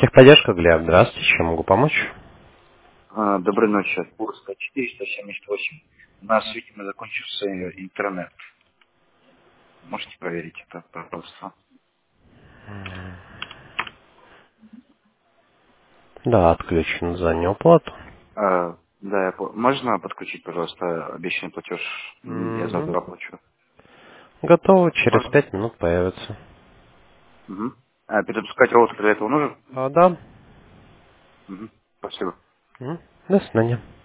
Техподдержка, Глеб, здравствуйте, чем могу помочь? Доброй ночи. Курска 478. У нас, видимо, закончился интернет. Можете проверить это, пожалуйста? Да, отключен за неуплату. Да, можно подключить, пожалуйста, обещанный платеж? Я Мгм. завтра оплачу. Готово, через Можно? 5 минут появится. Угу. Перезапускать роутер для этого нужен? Да. Угу. Спасибо. До свидания.